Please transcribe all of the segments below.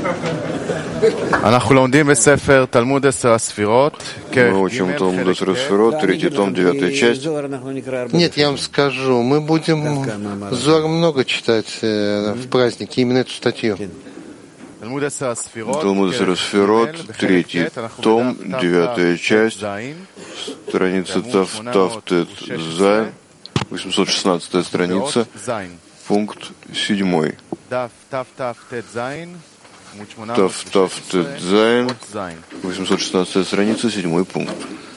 Мы учим Талмуд Эсер Сферот, 3 том, 9 часть. Нет, я вам скажу, мы будем Зоар много читать в празднике, именно эту статью. Талмуд Эсер Сферот, 3 том, 9 часть, страница Тафтет Зайн, 816 страница, пункт 7. Тафтет Зайн, 816 страница, 7 пункт.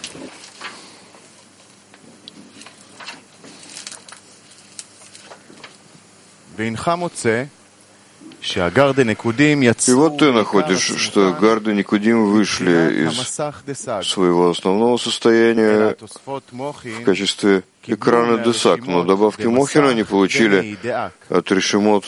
И вот ты находишь, что гарды Никудим вышли из своего основного состояния в качестве экрана Десак, но добавки Мохина они получили от Решимот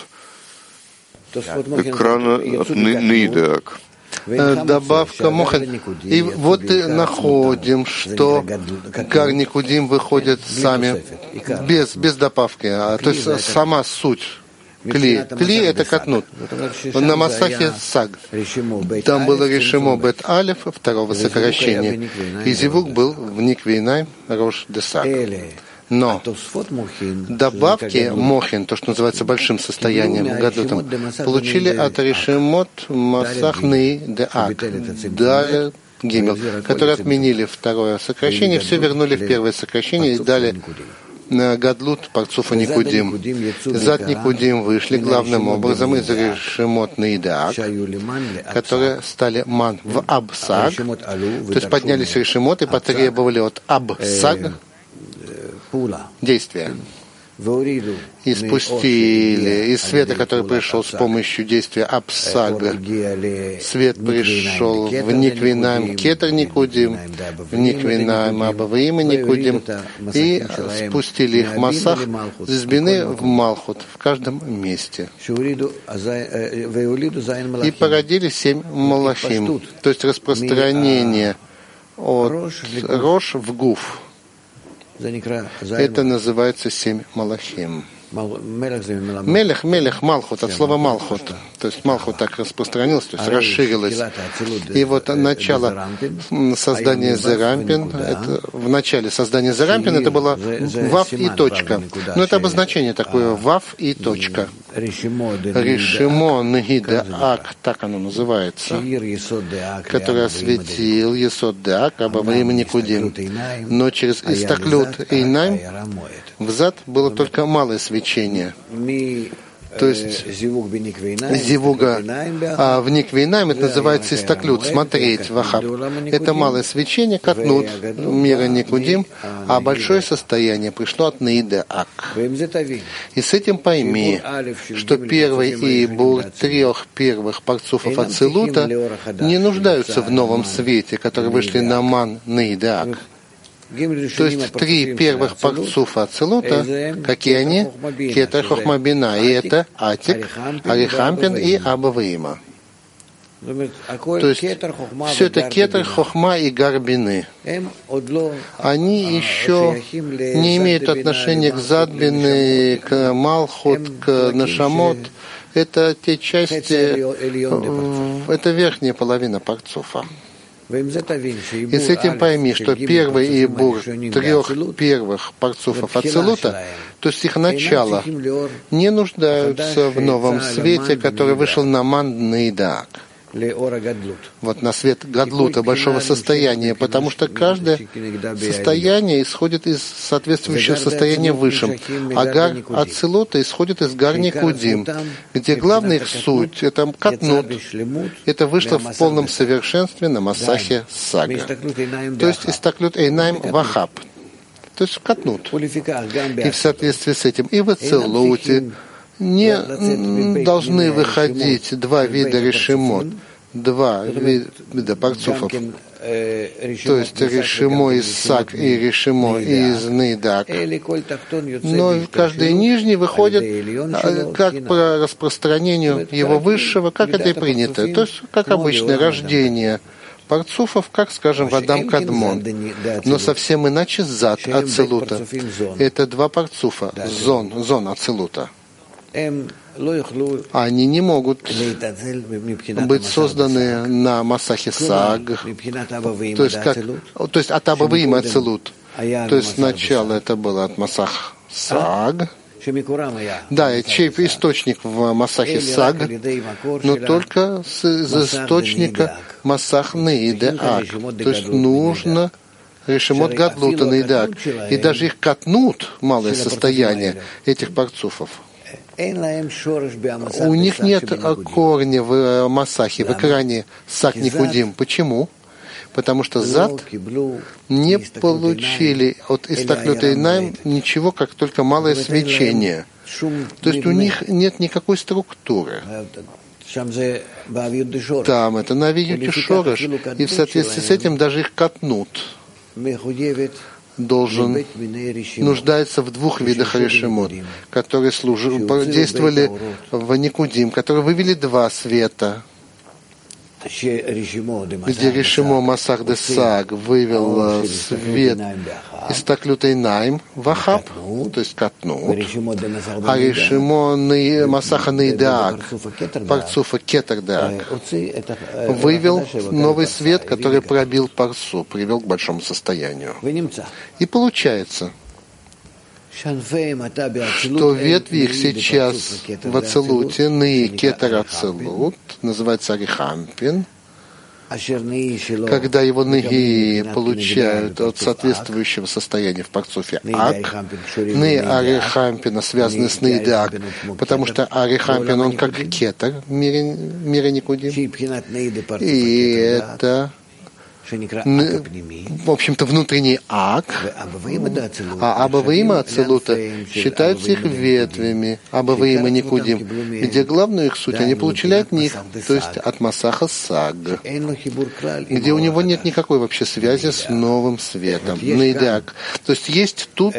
экрана от Нейдеак. Добавка Мохин. И вот и находим, что Гар Никудим выходят сами без добавки, то есть сама суть. Кли. Кли — это катнут. На Масахе Саг. Там было Решимо Бет Алеф, второго сокращения. И Зивук был в Никвейнай Рош Десак. Но добавки Мохин, то, что называется большим состоянием, гадлютом, получили от Решимот Масахны Деак, Далее Гимел, которые отменили второе сокращение, все вернули в первое сокращение и дали Гадлут Парцуфа Никудим. Зад Никудим вышли главным образом из Решимот Нейдеак, которые стали ман в Абсаг, то есть поднялись Решимот и потребовали от Абсаг действия. И спустили из света, который пришел с помощью действия Абсага. Свет пришел в Никвейнаем Кетер Никудим, в Никвейнаем Абаваим Никудим, и спустили их в Масах с Бины в Малхут в каждом месте. И породили 7 Малахим, то есть распространение от Рош в Гуф. Это называется 7 Малахим. Мелех, Малхут, от слова Малхут. То есть Малхут так распространилось, то есть расширилось. И вот начало создания Зерампин, это, в начале создания Зерампин это было Вав и точка. Но это обозначение такое, Вав и точка. Решимо Нагидаак, так оно называется, который осветил Есод Деак, Абаваим Никудим. Но через Истаклют Эйнайм взад было только малое свечение. То есть зивуга в Никвейнайм, это называется Истаклют, смотреть, вахаб. Это малое свечение, катнут, мира Никудим, а большое состояние пришло от Нейдеак. И с этим пойми, что первый и бур 3 первых парцуфов Ацилута не нуждаются в новом свете, которые вышли на ман Нейдеак. То есть 3 первых парцуфа Ацилута, какие они? Кетер Хохмабина, и это Атик, Арихампин и Абаваима. То есть все это Кетер, Хохма и Гарбины. Они еще не имеют отношения к Задбины, к Малхут, к Нашамот. Это те части, это верхняя половина парцуфа. И с этим пойми, что первый ибур 3 первых парцуфов Ацилута, то есть их начало, не нуждаются в новом свете, который вышел на ман Нейдеак. Вот на свет Гадлута, большого состояния, потому что каждое состояние исходит из соответствующего состояния высшим. А Гар Ацилута исходит из Гар Никудим, где главная их суть — это катнут. Это вышло в полном совершенстве на Масахе Сага. То есть Истаклют Эйнайм Вахаб. То есть катнут. И в соответствии с этим и в Ацилуте не должны выходить 2 вида решимот, 2 вида парцуфов, то есть решимо из Саг и решимо из Нейдеак. Но каждый нижний выходит как по распространению его высшего, как это и принято. То есть, как обычное рождение парцуфов, как, скажем, в Адам Кадмон. Но совсем иначе зад Ацилута. Это 2 парцуфа, зон Ацилута. они не могут быть созданы на Масахе Саг, то есть от Абаваим Ацилут. То есть сначала это было от Масах Саг, да, чей источник в Масахе Саг, но только из источника Масах Нейдеак. То есть нужно Решимот Гадлута Нейдеак. И даже их катнут, малое состояние этих парцуфов. У них нет корня в Масахе, в экране Сак Никудим. Почему? Потому что Зад не получили от Истаклюта Инайм ничего, как только малое свечение. То есть у них нет никакой структуры. Там это на Авиюте Шореш, и в соответствии с этим даже их катнут. Нуждается в двух видах решимот, которые действовали в Никудим, которые вывели два света, где решимо Масах де Саг вывел свет из Таклюта Инайм в Ахаб, то есть катнут, а решимо Масаха Нейдеак, Парцуфа Кетер Деак, вывел новый свет, который пробил Парцу, привел к большому состоянию. И получается, что ветви их сейчас в Ацелуте, Ны Кетер Ацелут, называется Арихампин, когда его ныги получают от соответствующего состояния в Парцуфе Ак, Ны Арихампина связаны с Нейдеак, потому что Арихампин, он как кетер в мире Никудим, и это в общем-то, внутренний ак, а Абаваима Ацелута считаются их ветвями, Абаваима Никудим, где главную их суть они получили от них, то есть от Масаха Саг, где у него нет никакой вообще связи с новым светом, Нейдеак. То есть есть тут,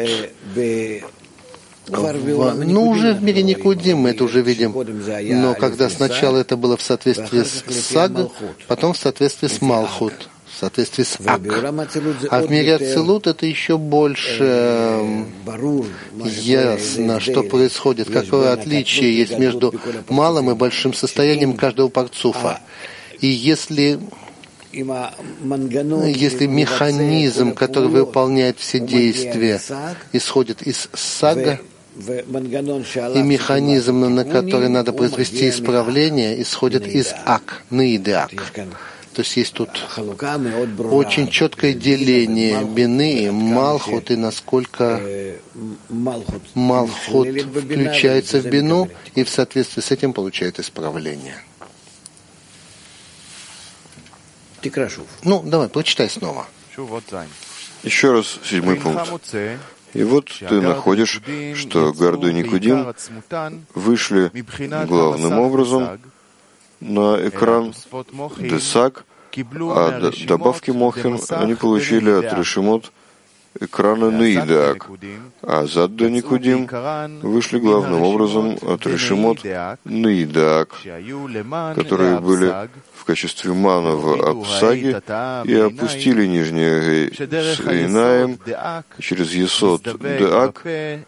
уже в мире Никудим мы это уже видим, но когда сначала это было в соответствии с Саг, потом в соответствии с Малхут, в соответствии с Ак. А в мире Ацилут это еще больше ясно, что происходит, какое отличие есть между малым и большим состоянием каждого парцуфа. И если механизм, который выполняет все действия, исходит из Сага, и механизм, на который надо произвести исправление, исходит из Ак, Нейдеак. То есть тут очень четкое деление бины, Малхут, и насколько Малхут включается в бину, и в соответствии с этим получает исправление. Давай, прочитай снова. Еще раз 7 пункт. И вот ты находишь, что Гарду и Никудим вышли главным образом на экран Десак, а добавки Мохин они получили от Решимот экрана Нейдеак, а Зад до Никудим вышли главным образом от Решимот Нейдеак, которые были в качестве мана в Апсаге и опустили нижнее с Инаем через Есод Деак,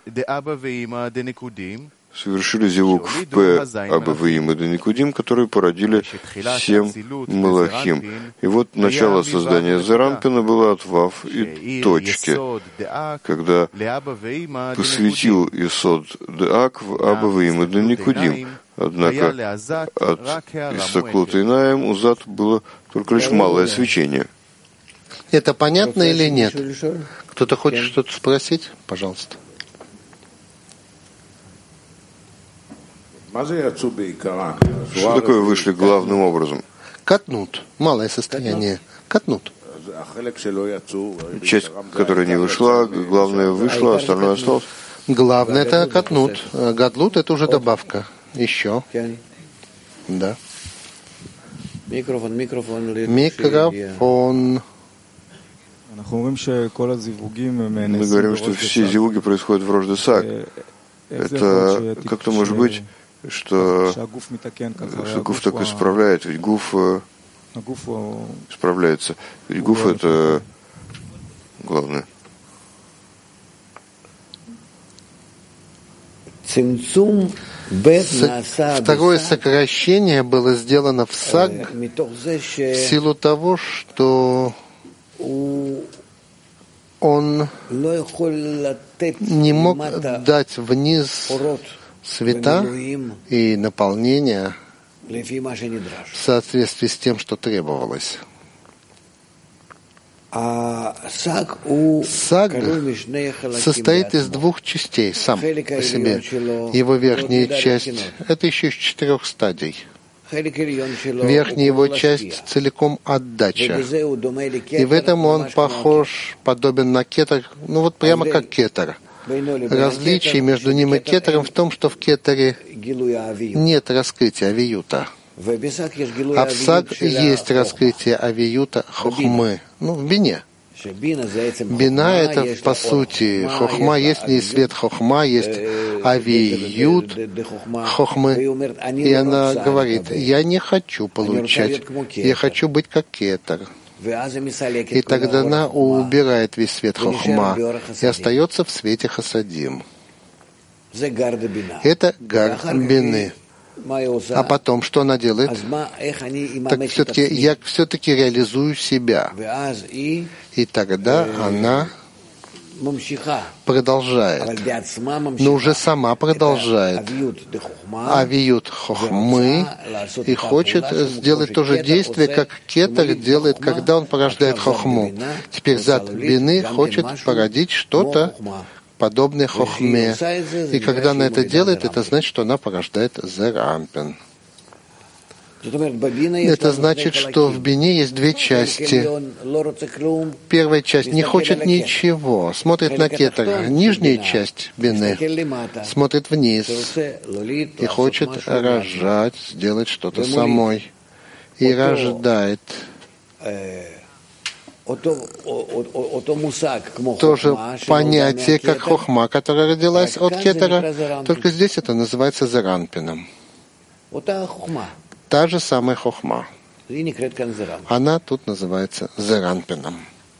совершили зивук в П Абаваим и Никудим, которые породили 7 Малахим. И вот начало создания Зерампина было от Вав и точки, когда посвятил Есод Деак в Абаваим и Никудим. Однако от Истаклута Инаем у Зад было только лишь малое свечение. Это понятно или нет? Кто-то хочет что-то спросить? Пожалуйста. Что такое вышли главным образом? Катнут. Малое состояние. Катнут. Часть, которая не вышла, главное вышла, остальное осталось. Главное это катнут. Гадлут это уже добавка. Еще. Да. Микрофон. Мы говорим, что все зивуги происходят в Рождесак. Это как-то может быть, что Гуф так исправляет, ведь Гуф исправляется. Ведь Гуф это главное. Второе сокращение было сделано в саг в силу того, что он не мог дать вниз света и наполнения в соответствии с тем, что требовалось. Саг состоит из двух частей сам по себе. Его верхняя часть — это еще из 4 стадий. Верхняя его часть целиком отдача. И в этом он подобен на кетер, прямо как кетер. Различие между ним и кетером в том, что в кетере нет раскрытия авиюта. А в саг есть раскрытие авиюта хохмы, в бине. Бина — это, по сути, хохма, есть не свет хохма, есть авиют хохмы. И она говорит: я не хочу получать, я хочу быть как кетер. И тогда она убирает весь свет хохма и остается в свете хасадим. Это гар бины. А потом, что она делает? Так я все-таки реализую себя. И тогда она продолжает, но уже сама продолжает авиют хохмы и хочет сделать то же действие, как кетер делает, когда он порождает хохму. Теперь зад бины хочет породить что-то подобное хохме. И когда она это делает, это значит, что она порождает зерампин. Это значит, что в бине есть две части. Первая часть не хочет ничего, смотрит на кетер. Нижняя часть бины смотрит вниз и хочет рожать, сделать что-то самой. И рождает. Тоже понятие, как хохма, которая родилась от кетера, только здесь это называется зеранпином. Та же самая хохма. Она тут называется зеранпином.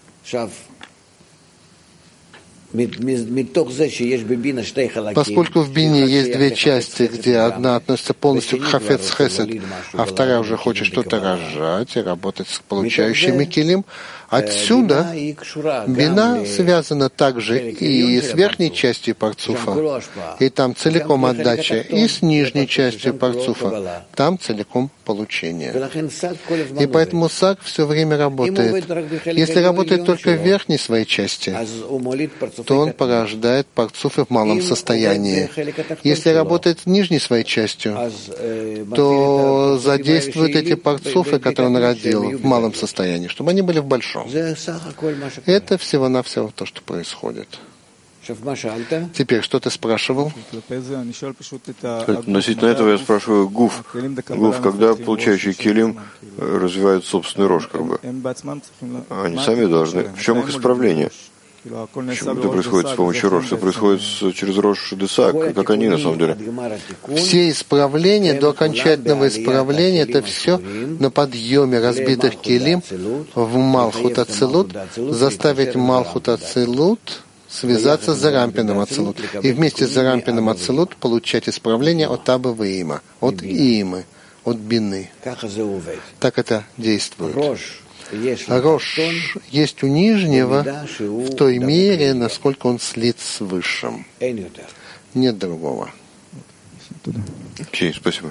Поскольку в бине есть две части, где одна относится полностью к хафец хесед, а вторая уже хочет что-то рожать и работать с получающими килим, отсюда бина связана также и с верхней частью парцуфа, и там целиком отдача, и с нижней частью парцуфа, там целиком получение. И поэтому саг все время работает. Если работает только в верхней своей части, то он порождает парцуфы в малом состоянии. Если работает в нижней своей частью, то задействует эти парцуфы, которые он родил, в малом состоянии, чтобы они были в большом. Это всего-навсего то, что происходит. Теперь, что ты спрашивал? Относительно этого я спрашиваю гуф. Гуф, когда получающие килим развивают собственный рожь, они сами должны. В чем их исправление? Почему это происходит с помощью рожь? Все происходит через рожь десак, как они на самом деле. Все исправления, до окончательного исправления, это все на подъеме разбитых килим в Малхут Ацилут, заставить Малхут Ацилут связаться с Зарампином Ацилут. И вместе с Зарампином Ацилут получать исправление от Абы Ваима, от Имы, от Бины. Так это действует. Рош есть у нижнего в той мере, насколько он слит с высшим. Нет другого. Окей, спасибо.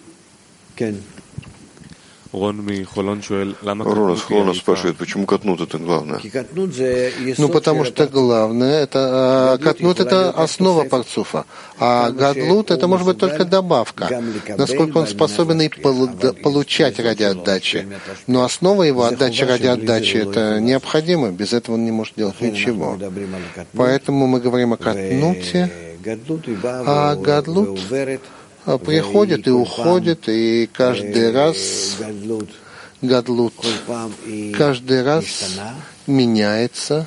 Рон из Холона спрашивает, почему катнут это главное? Потому что главное, это катнут — это основа парцуфа, а гадлут — это может быть только добавка, насколько он способен и получать ради отдачи. Но основа его отдачи ради отдачи — это необходимо, без этого он не может делать ничего. Поэтому мы говорим о катнуте, а гадлут приходит и уходит, и каждый раз гадлут каждый раз меняется.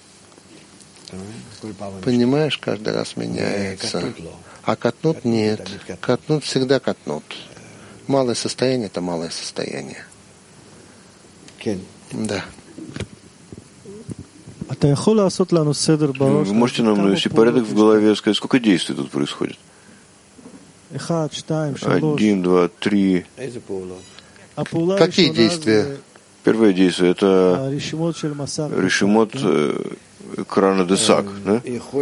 Понимаешь, каждый раз меняется. А катнут нет. Катнут всегда катнут. Малое состояние — это малое состояние. Да. Вы можете нам навести порядок в голове, сказать, сколько действий тут происходит? 1, 2, 3. Какие действия? Первое действие — это решимот экрана Десак. Да?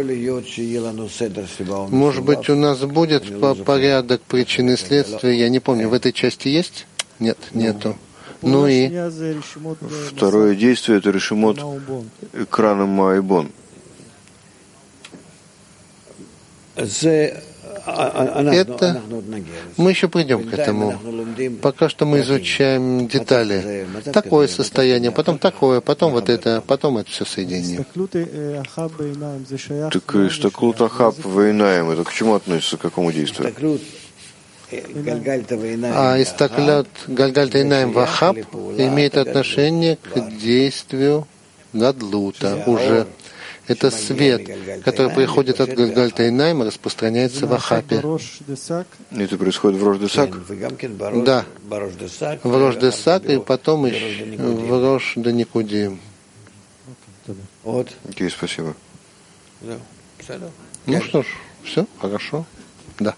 Может быть, у нас будет порядок причин и следствия? Я не помню, в этой части есть? Нет, нету. Ну и второе действие — это решимот экрана Маибон. Это мы еще придем к этому. Пока что мы изучаем детали. Такое состояние, потом такое, потом вот это все соединение. Так истаклут ахаб вейнаем, это к чему относится, к какому действию? А истаклют гальгальта инаем вахаб имеет отношение к действию гадлута уже. Это свет, который приходит от Гальгальта Инаим и распространяется в Ахапе. Это происходит в Рош-Десак? Да, в Рош-Десак и потом в Рош-Даникудим. Окей, спасибо. Ну что ж, все, хорошо. Да.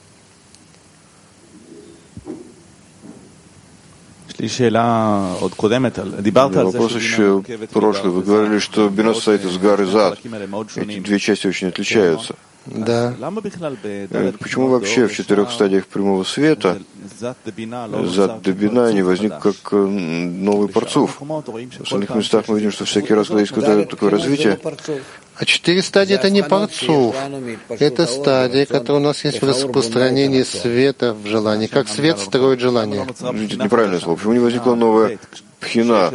Вопрос еще прошлый. Вы говорили, что бина состоит из гар и зад. Эти две части очень отличаются. Да. Почему вообще в 4 стадиях прямого света зад до бина не возник как новый парцуф? В остальных местах мы видим, что всякий раз, когда есть какое-то такое развитие. А 4 стадии — это не парцуф. Это стадия, которая у нас есть в распространении света в желании. Как свет строит желание. Это неправильное слово. Почему не возникла новая пхина?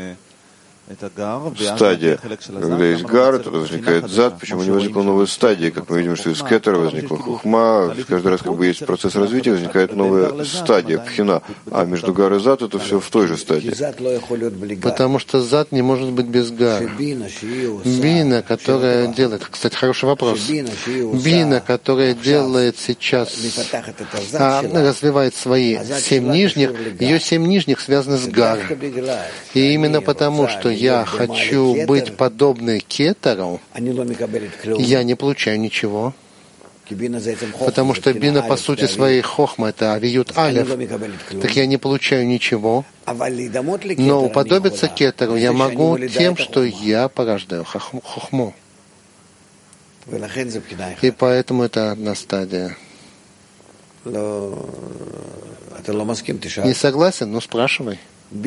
Стадия. Когда есть гар, тогда возникает зад. Почему не возникла новая стадия? Как мы видим, что из кетера возникла хухма. Каждый раз, как бы есть процесс развития, возникает новая стадия, пхина. А между гар и зад это все в той же стадии. Потому что зад не может быть без гара. Бина, которая делает... Кстати, хороший вопрос. Бина, которая делает сейчас, развивает свои 7 нижних, ее 7 нижних связаны с гар. И именно потому, что я хочу быть подобной кетеру, я не получаю ничего. Потому что бина по сути своей хохма, это авиют алев, так я не получаю ничего. Но уподобиться кетеру я могу тем, что я порождаю хохму. И поэтому это одна стадия. Не согласен? Ну спрашивай.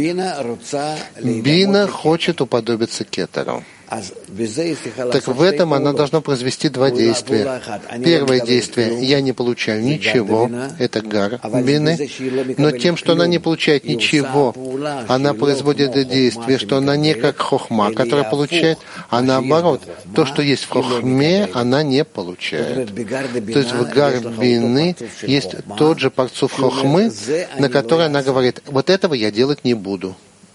Бина хочет уподобиться кетеру. Так в этом она должна произвести 2 действия. Первое действие — я не получаю ничего, это гар бины, но тем, что она не получает ничего, она производит действие, что она не как хохма, которая получает, а наоборот, то, что есть в хохме, она не получает. То есть в гар бины есть тот же парцуф хохмы, на который она говорит: вот этого я делать не буду.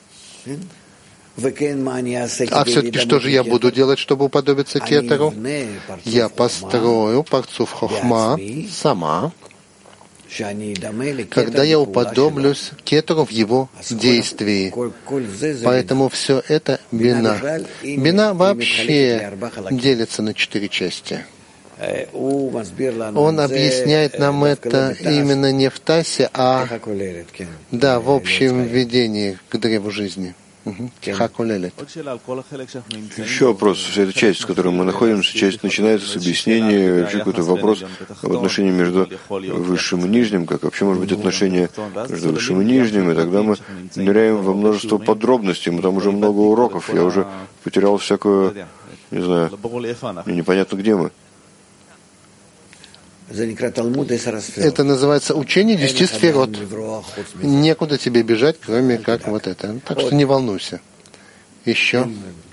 А все-таки что же я буду делать, чтобы уподобиться кетеру? Я построю парцуф хохма сама, когда я уподоблюсь кетеру в его действии. Поэтому все это бина. Бина вообще делится на 4 части. Он объясняет нам это именно не в Тасе, а да, в общем введении к древу жизни. Еще вопрос. Вся эта часть, в которой мы находимся, часть начинается с объяснения, вообще какой-то вопрос об отношении между высшим и нижним, как вообще может быть отношение между высшим и нижним, и тогда мы ныряем во множество подробностей, мы там уже много уроков, я уже потерял всякую, не знаю, мне непонятно, где мы. Это называется учение 10 сферот. Некуда тебе бежать, кроме как вот это. Так что не волнуйся. Еще.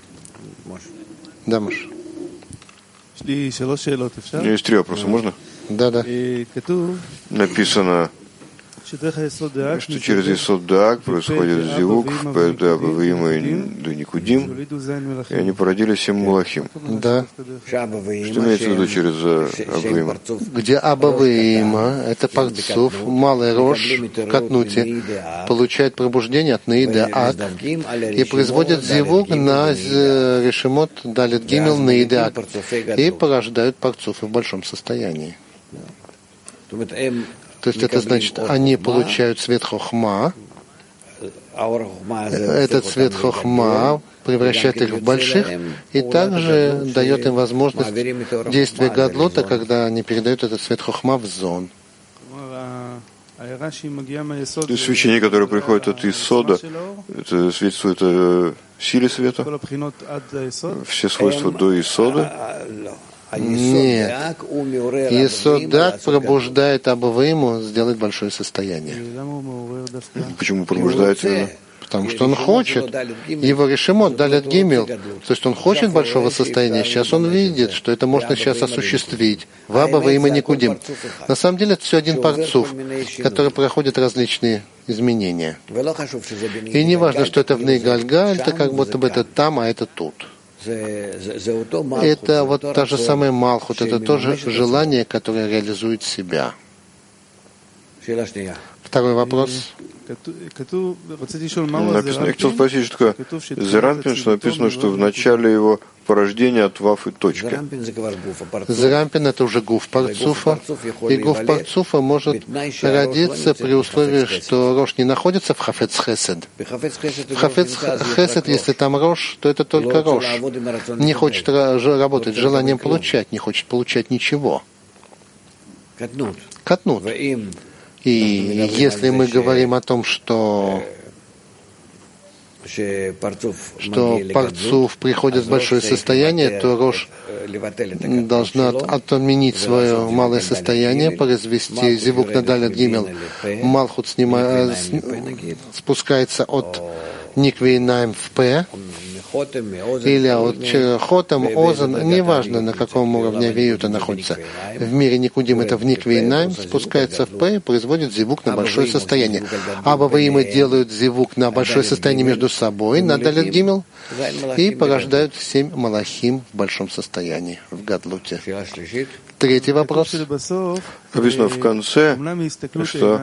Да, Маш. У меня есть 3 вопроса, можно? Да. Написано, что через Есод Даак происходит зивук, Абаваима и Никудим, и они породили 7 мулахим. Да. Что имеется в виду через Абаваима? Где Абаваима, это парцуф, малый рожь, катнути, получает пробуждение от Наида Ак и производит зивук на решемот Далит Гимел Наида Ак и порождают парцуфы в большом состоянии. То есть это значит, они получают свет хохма. Этот свет хохма превращает их в больших и также дает им возможность действия гадлута, когда они передают этот свет хохма в зон. И свечение, которое приходит от Исода, это свидетельствует о силе света? Все свойства до Исода? Нет. Исодак пробуждает Абаваиму сделать большое состояние. Почему пробуждает именно? Потому что он хочет. Его решимот далят гимел. То есть он хочет большого состояния. Сейчас он видит, что это можно сейчас осуществить. В Абаваима Никудим. На самом деле это все один парцуф, который проходит различные изменения. И не важно, что это в Нейгальгаль, это как будто бы это там, а это тут. Это вот та же самая Малхут, это тоже желание, которое реализует себя. Второй вопрос. Написано, я хотел спросить, что такое Зерампин, что написано, что в начале его порождения от Ваф и точки. Зерампин — это уже гуф парцуфа, и гуф парцуфа может родиться при условии, что рош не находится в хафец хесед. В хафец хесед, если там рош, то это только рош. Не хочет работать с желанием получать, не хочет получать ничего. Катнут. И если мы говорим о том, что парцуф приходит в большое состояние, то рош должна отменить свое малое состояние, произвести зивук на далят гимел. Малхут спускается от никвейнаем в П, или от хотам, озан, неважно, на каком уровне авиюта находится. В мире Никудим это в Никвейнаем, спускается в П и производит зивук на большое состояние. Абаваимы делают зивук на большое состояние между собой, на далят гимел, и порождают 7 малахим в большом состоянии, в гадлуте. Третий вопрос. Написано в конце, что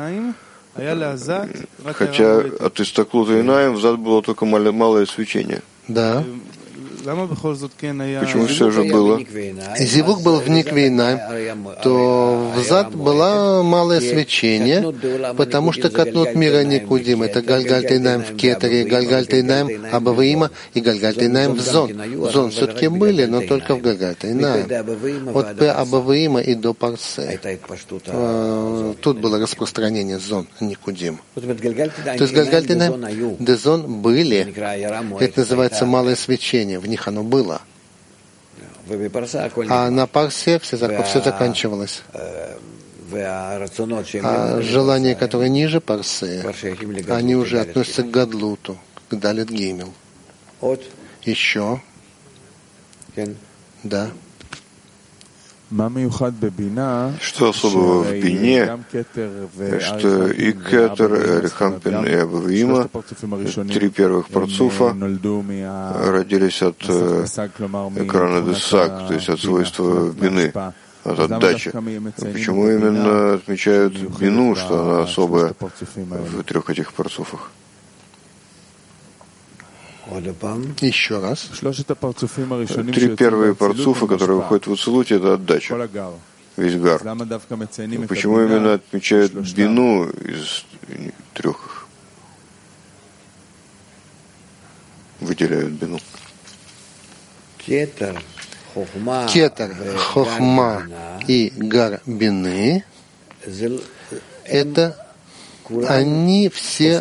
хотя от Истаклута и Наим в зад было только малое свечение. Да. Почему все же было? Зивук был в Никвейнаим, то взад было малое свечение, потому что катнут мира Никудим. Это Гальгальтейнаим в Кетере, Гальгальтейнаим Абаваима и Гальгальтейнаим в Зон. Зон все-таки были, но только в Гальгальтейнаим. Вот П Абаваима и до Парсе. Тут было распространение Зон, Никудим. То есть Гальгальтейнаим, де Зон были. Это называется малое свечение. В них оно было. А на Парсе все заканчивалось. А желания, которые ниже Парсе, они уже относятся к Гадлуту, к Далет Гимел. Еще? Да. Что особого в бине, что и Кетер, Рехампин и Абаваима, 3 первых парцуфа, родились от экрана Десак, то есть от свойства бины, от отдачи. Почему именно отмечают бину, что она особая в 3 этих парцуфах? Еще раз. 3 первые парцуфа, которые выходят в Уцелуте, это отдача. Весь гар. Почему именно отмечают бину из 3? Выделяют бину. Кетер, хохма и гар бины — это они все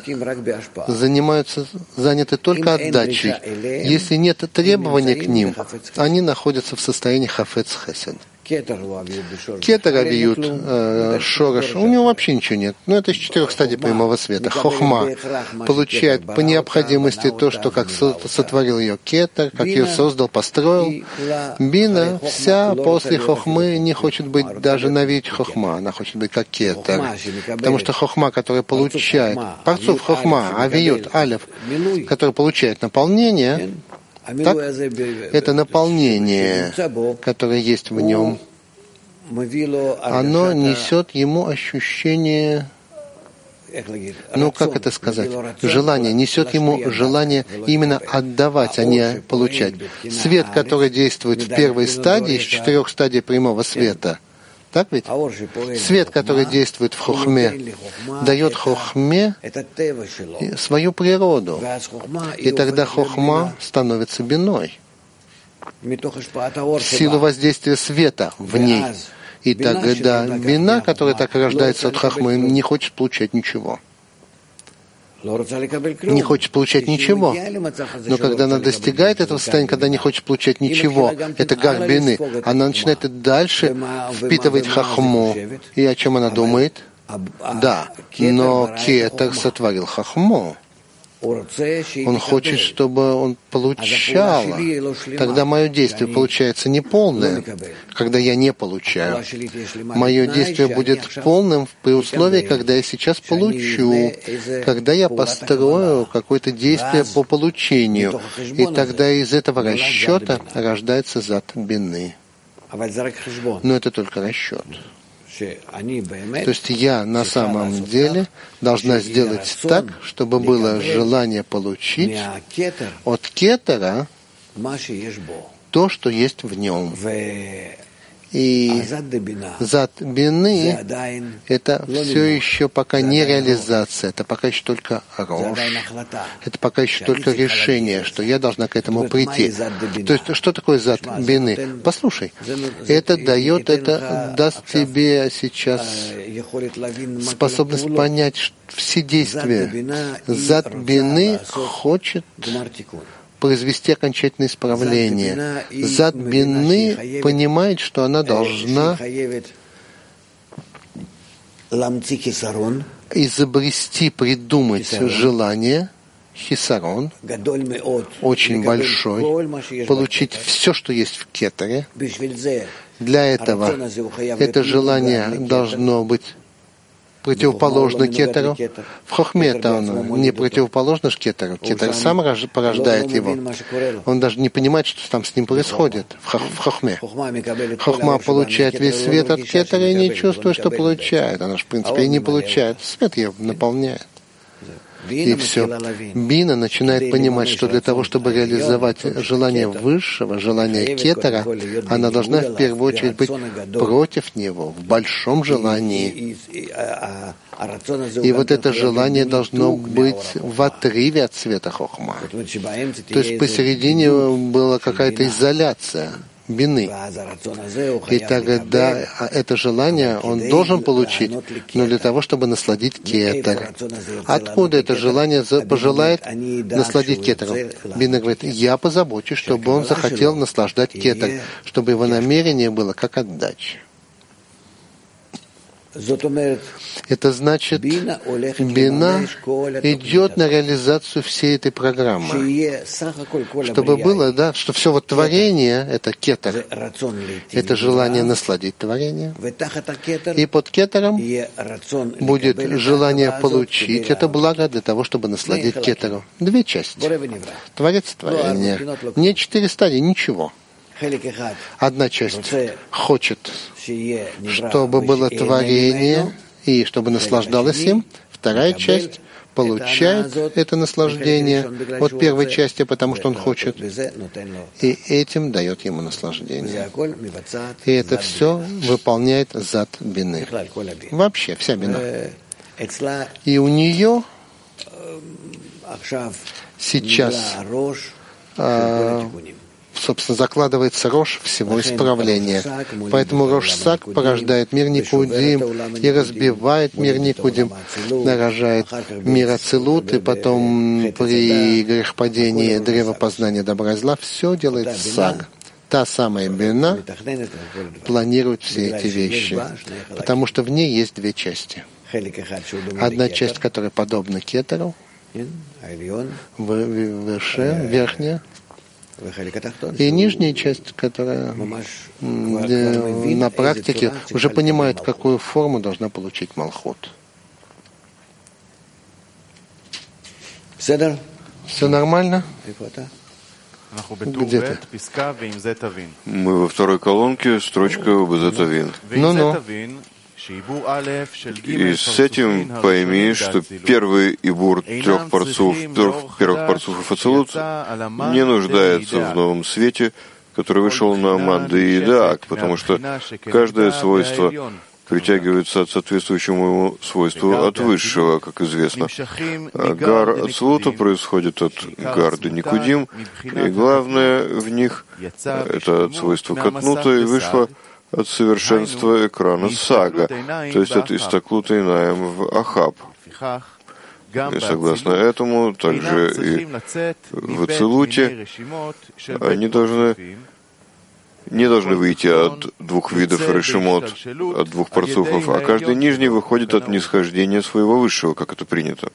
заняты только отдачей. Если нет требования к ним, они находятся в состоянии хафец хесед. Кетер авиют шорош, у него вообще ничего нет. Но это из 4 стадий прямого света. Хохма получает по необходимости то, что как сотворил ее кетер, как ее создал, построил. Бина вся после хохмы не хочет быть даже на вид хохма, она хочет быть как кетер. Потому что хохма, которая получает, парцуф хохма, авиют, алев, который получает наполнение, так, это наполнение, которое есть в нем, оно несет ему ощущение, как это сказать, желание, несет ему желание именно отдавать, а не получать. Свет, который действует в первой стадии, из 4 стадий прямого света, Так ведь? Свет, который действует в хохме, дает хохме свою природу. И тогда хохма становится биной. В силу воздействия света в ней. И тогда бина, которая так рождается от хохмы, не хочет получать ничего. Не хочет получать ничего. Но когда она достигает этого состояния, когда не хочет получать ничего, это гах бины, она начинает и дальше впитывать хохму. И о чем она думает? Да, но кетер сотворил хохму. Он хочет, чтобы он получал. Тогда мое действие получается неполное, когда я не получаю. Мое действие будет полным при условии, когда я сейчас получу, когда я построю какое-то действие по получению. И тогда из этого расчета рождается зат бины. Но это только расчет. То есть я на самом деле должна сделать так, чтобы было желание получить от кетера то, что есть в нем. И зат бины — это все еще пока не реализация, это пока еще только рош, это пока еще только решение, что я должна к этому прийти. То есть что такое зат бины? Послушай, это даст тебе сейчас способность понять все действия. Зат бины хочет произвести окончательное исправление. Зат бины понимает, что она должна изобрести, придумать желание, хисарон, очень большой, получить все, что есть в кетере. Для этого это желание должно быть противоположно кетеру. В хохме это он не противоположно кетеру. Кетер сам порождает его. Он даже не понимает, что там с ним происходит в хохме. Хохма получает весь свет от кетера и не чувствует, что получает. Она же, в принципе, и не получает. Свет ее наполняет. И все. Бина начинает понимать, что для того, чтобы реализовать желание высшего, желание кетера, она должна в первую очередь быть против него, в большом желании. И вот это желание должно быть в отрыве от света хохма. То есть посередине была какая-то изоляция бины. И тогда это желание он должен получить, но для того, чтобы насладить кетер. Откуда это желание пожелает насладить кетером? Бина говорит, я позабочусь, чтобы он захотел наслаждать кетер, чтобы его намерение было как отдача. Это значит, бина идет на реализацию всей этой программы. Чтобы было, да, что все вот творение — это кетер. Это желание насладить творение. И под кетером будет желание получить это благо для того, чтобы насладить кетеру. Две части. Творец и творение. Не 4 стадии, ничего. Одна часть хочет, чтобы было творение и чтобы наслаждалось им. Вторая часть получает это наслаждение от первой части, потому что он хочет, и этим дает ему наслаждение. И это все выполняет зат бины. Вообще, вся бина. И у нее сейчас собственно, закладывается рош всего исправления. Поэтому рош-сак порождает мир Никудим и разбивает мир Никудим, рожает мир Ацилут, и потом при грехопадении древа познания добра и зла все делает саг. Та самая бина планирует все эти вещи, потому что в ней есть две части. Одна часть, которая подобна кетеру, выше, верхняя, и нижняя часть, которая на практике уже понимает, какую форму должна получить Малхут. Все нормально? Где ты? Мы во второй колонке, строчка Базатавин. Ну-ну. И с этим пойми, что первый ибур первых парцуфов Ацилут не нуждается в новом свете, который вышел на Манда и Идаак, потому что каждое свойство притягивается от соответствующему ему свойству от высшего, как известно. А гар Ацилута происходит от гарда Никудим, и главное в них — это от свойства Катнута, и вышло от совершенства экрана Сага, то есть от Истаклута Инаем в Ахаб. И согласно этому, также и в Ацилуте они не должны выйти от двух видов решимот, от двух парцуфов, а каждый нижний выходит от нисхождения своего высшего, как это принято.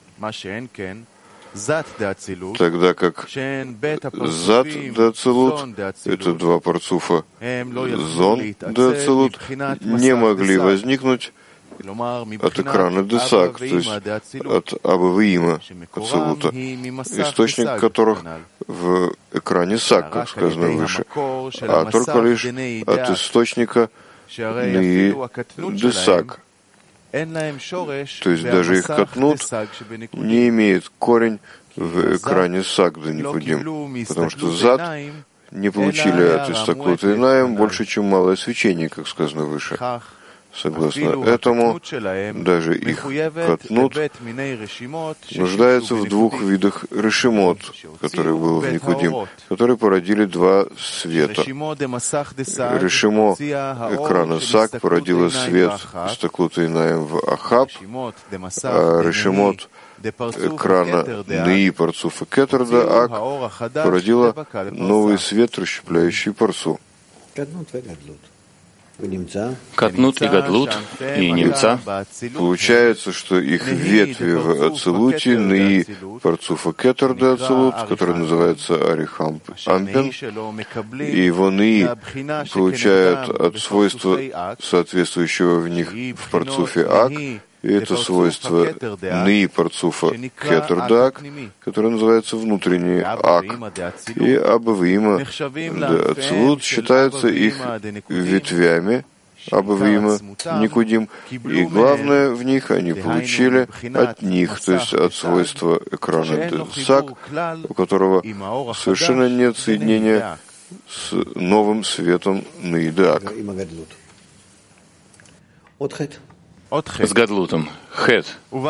Тогда как зад да ацилут, это два парцуфа, зон да ацилут, не могли возникнуть от экрана Десак, то есть от Абавиима Ацилута, источник которых в экране Сак, как сказано выше, а только лишь от источника Нии Десак. То есть даже их Катнут не имеет корень в экране Сак да Никудим, потому что зад не получили от Истаклута Инаем больше, чем малое свечение, как сказано выше. Согласно этому, даже их Катнут нуждается в двух видах решимот, которые был в Никудим, которые породили два света. Решимо экрана Сак породило свет Истаклута Инаем в Ахаб, а решимот экрана Нии Парцуфа Кетерда Ак породило новый свет, расщепляющий Парцу. Катнут и Гадлут и Немца. Получается, что их ветви в Ацилуте, Нии Парцуфа Кетерда Ацилут, который называется Арихамп Ампен, и его Нии получают от свойства, соответствующего в них в Парцуфе Ак, и это свойство Нии Парцуфа Кетердак, которое называется внутренний Ак, и Абавиима да Ацилут считается их ветвями Абавиима Никудим, и главное в них они получили от них, то есть от свойства экрана Десак, у которого совершенно нет соединения с новым светом Наидак. С Гадлутом. Хет.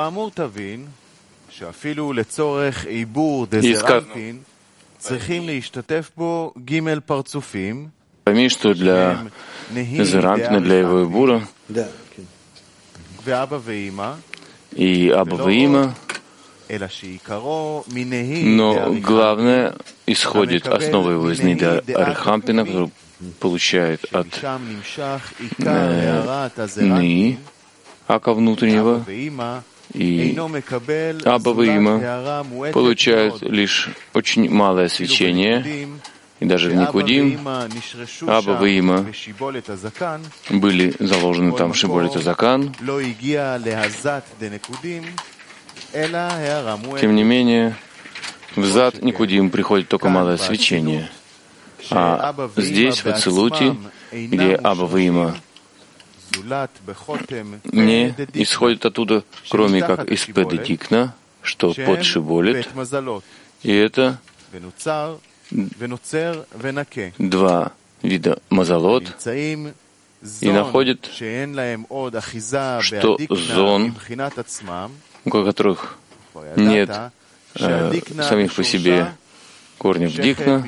Пойми, что для Зерампина, для его Ибура и Абавиима, но главное исходит, основа его из Нида Арихампина, который получает от Нии, Ака внутреннего, и Абавиима получает лишь очень малое свечение, и даже в Никудим Абавиима были заложены там в Шиболит Азакан. Тем не менее, в зад Никудим приходит только малое свечение, а здесь, в Ацилуте, где Абавиима не исходит оттуда, кроме как из Педедикна, что под Шиболит, и это два вида мазалот, и находит, что зон, у которых нет самих по себе корнев дикна,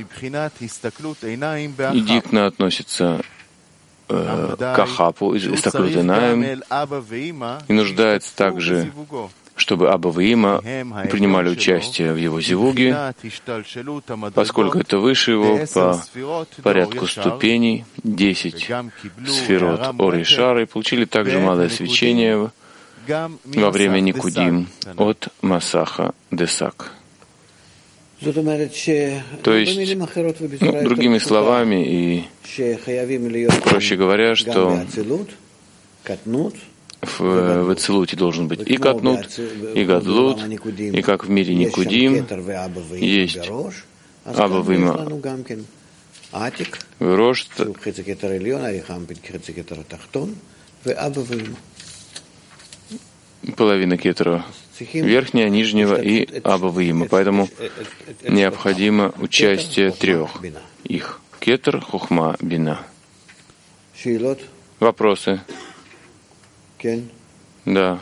и дикна относится к Ахапу из Истаклут Инаем, и нуждается также, чтобы Абавиима принимали участие в его зивуге, поскольку это выше его по порядку ступеней, 10 сферот Ор и Шар, и получили также малое свечение во время Никудим от Масаха Десак. То есть, другими словами, и проще говоря, что в Ацилуте должен быть и Катнут, и Гадлут, и как в мире Никудим есть Абавиима Рош, половина кетера верхняя, нижнего и Абавиима. Поэтому необходимо участие трех их. кетер, хухма, бина. Вопросы? Да.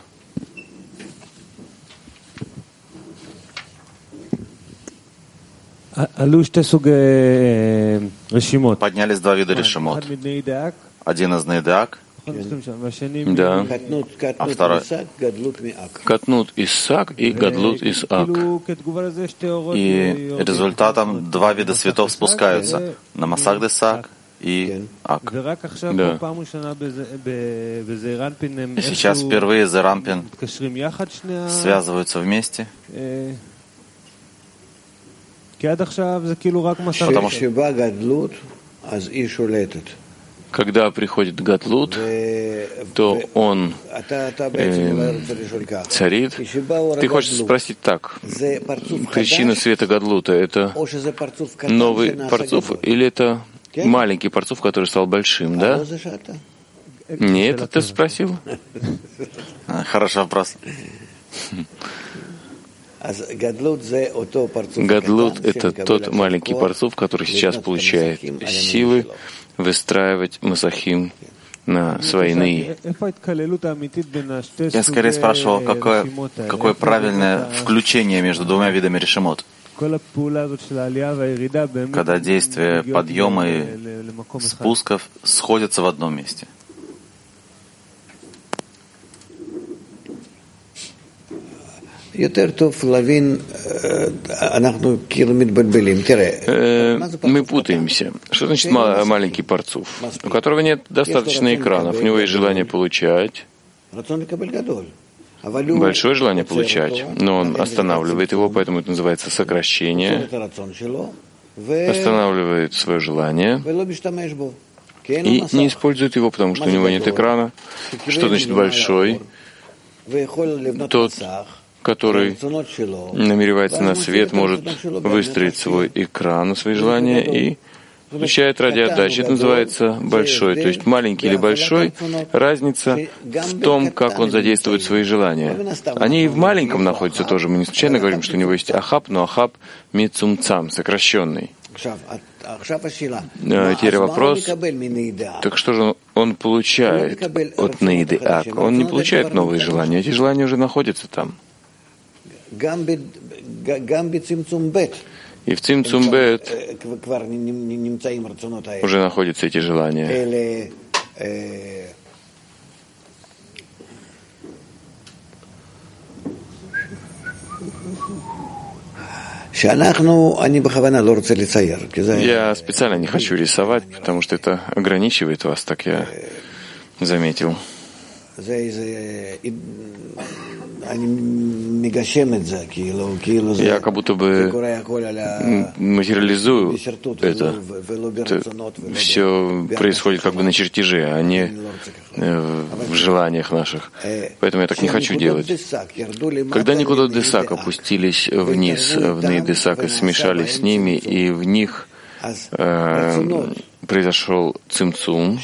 Поднялись два вида решимот. Один из нейдак, Да. а второй Катнут из сак и гадлут из ак. и результатом два вида светов спускаются на Масах де Сак и Ак. Да. Сейчас впервые Зерампин связываются вместе, потому что когда приходит гадлут, то он царит. Ты хочешь спросить так, причина света гадлута — это новый парцуф или это маленький парцуф, который стал большим, да? Нет, это ты спросил? Хороший вопрос. Гадлут — это тот маленький парцуф, который сейчас получает силы выстраивать масахим на свои ны. Я скорее спрашивал, какое правильное включение между двумя видами решимот. Когда действия подъема и спусков сходятся в одном месте. Мы путаемся. Что значит маленький парцуф, у которого нет достаточно экранов? У него есть желание получать, большое желание получать, но он останавливает его, поэтому это называется сокращение, останавливает свое желание и не использует его, потому что у него нет экрана. Что значит большой? Тот, который намеревается на свет, может выстроить свой экран на свои желания и включает ради отдачи. Это называется большой. То есть маленький или большой, разница в том, как он задействует свои желания. Они и в маленьком находятся тоже. Мы не случайно говорим, что у него есть ахаб, но ахаб мицумцам, сокращенный. Теперь вопрос, так что же он получает от нейды ак? Он не получает новые желания. Эти желания уже находятся там. И в цимцум бет уже находятся эти желания. Я специально не хочу рисовать, потому что это ограничивает вас, так я заметил. Я как будто бы материализую это. Все происходит как бы на чертеже, а не в желаниях наших. Поэтому я так не хочу делать. Когда Никудот Десак опустились вниз в Нейдесак и смешались с ними, и в них произошел цимцум,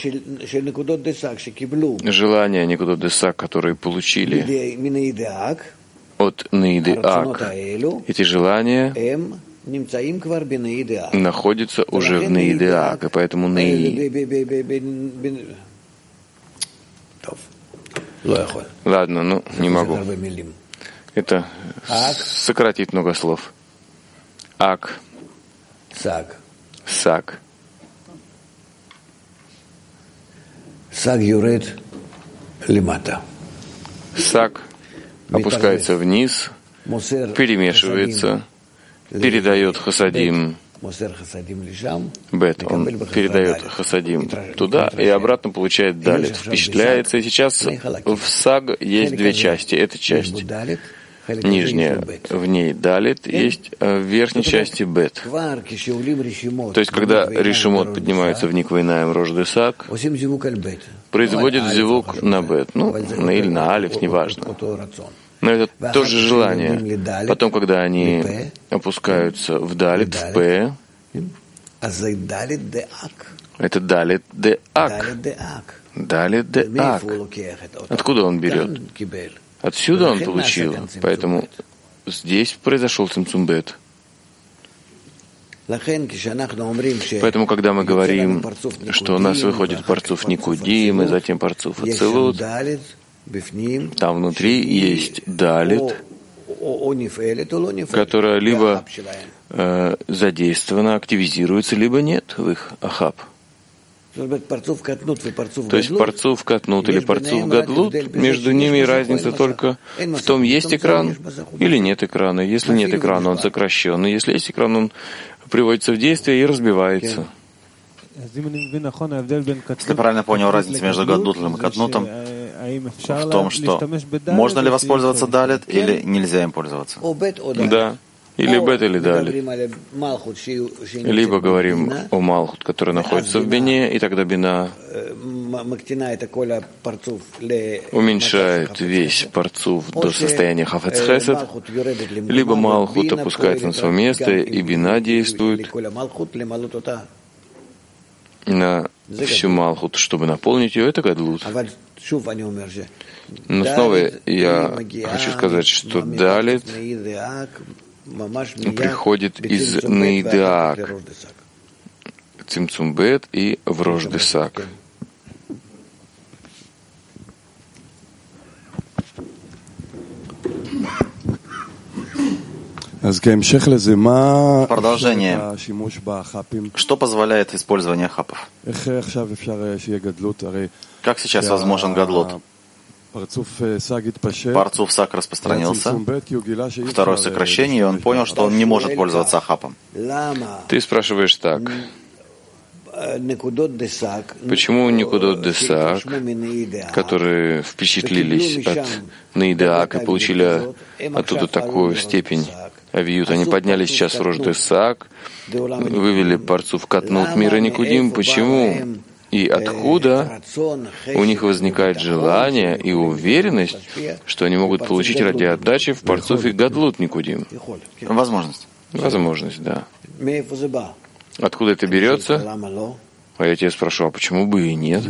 желания Никудот Десак, которые получили от Нейды Ак, эти желания находятся уже в Нейды Ак, и поэтому Ладно, не могу. Это сократит много слов. Ак. Сак. Сак юрет лимата. Сак опускается вниз, перемешивается, передает хасадим бет. Он передает хасадим туда и обратно получает далит. Впечатляется. И сейчас в саг есть две части. Эта часть нижняя, в ней далит, есть в верхней части бет. То есть, когда решимот поднимается в никвайнаем рождесак, производит зивук на бет, или на алиф, неважно. Но это тоже желание. Потом, когда они опускаются в далит, в п, это далит де ак. Далит де ак. Откуда он берет? Отсюда он получил, поэтому здесь произошел цимцум бет. Поэтому, когда мы говорим, что у нас выходит парцуф Никудим и затем парцуф Ацилут, там внутри есть далит, которая либо задействована, активизируется, либо нет в их ахаб. То есть парцуф катнут или парцуф гадлут, между ними разница только в том, есть экран или нет экрана. Если нет экрана, он сокращен. И если есть экран, он приводится в действие и разбивается. Если правильно понял, разница между гадлутом и катнутом в том, что можно ли воспользоваться далит или нельзя им пользоваться. Да. Или бет, или далит. Либо говорим о малхут, который находится в бине, и тогда бина уменьшает весь парцуф до состояния хафец хесед, либо малхут опускается на свое место, и бина действует на всю малхут, чтобы наполнить ее, это гадлут. Но снова я хочу сказать, что далит приходит из Нейдаак, Цимцумбет и Врождесак. Продолжение. Что позволяет использование хапов? Как сейчас возможен гадлут? Парцуф сак распространился, второе сокращение, и он понял, что он не может пользоваться хапом. Ты спрашиваешь так. Почему Никудот Десак, которые впечатлились от Нейдаак и получили оттуда такую степень авиют, они поднялись сейчас в Рош Десак, вывели парцуф катнут мира Никудим? Почему? И откуда у них возникает желание и уверенность, что они могут получить ради отдачи в парцуфе гадлут Никудим? Возможность. Возможность, да. Откуда это берется? А я тебя спрошу, а почему бы и нет?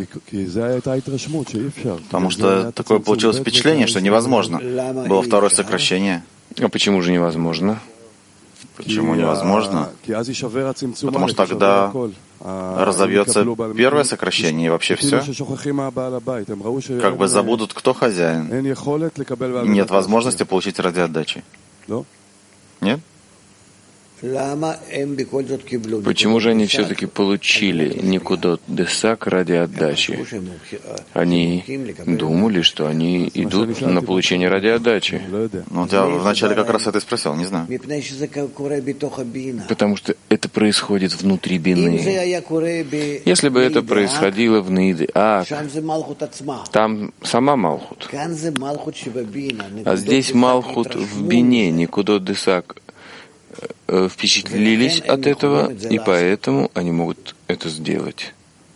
Потому что такое получилось впечатление, что невозможно. Было второе сокращение. А почему же невозможно? Почему невозможно? Потому что тогда разовьется первое сокращение и вообще все. Как бы забудут, кто хозяин. И нет возможности получить ради отдачи. Нет? Почему же они все-таки получили Никудот Десак ради отдачи? Они думали, что они идут на получение ради отдачи. Ну, я вначале как раз это и спросил, не знаю. Потому что это происходит внутри бины. Если бы это происходило в Нейдаак, там сама Малхут. А здесь Малхут в бине, Никудот Десак впечатлились от этого, и поэтому они могут это сделать.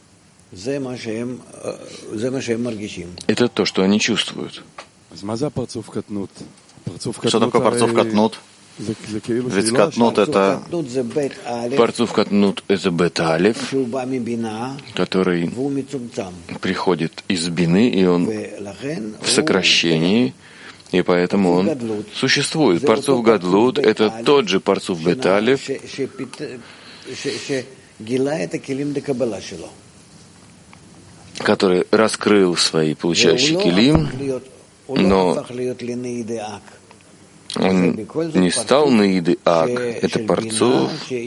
Это то, что они чувствуют. Что такое парцуф катнут? Ведь катнут — это... Парцуф катнут — это бет-алев, который приходит из бины, и он в сокращении, и поэтому он существует. Парцуф гадлут — это тот же парцуф бет-алев, который раскрыл свои получающие килим, но он не стал Нейдаак. Это парцуф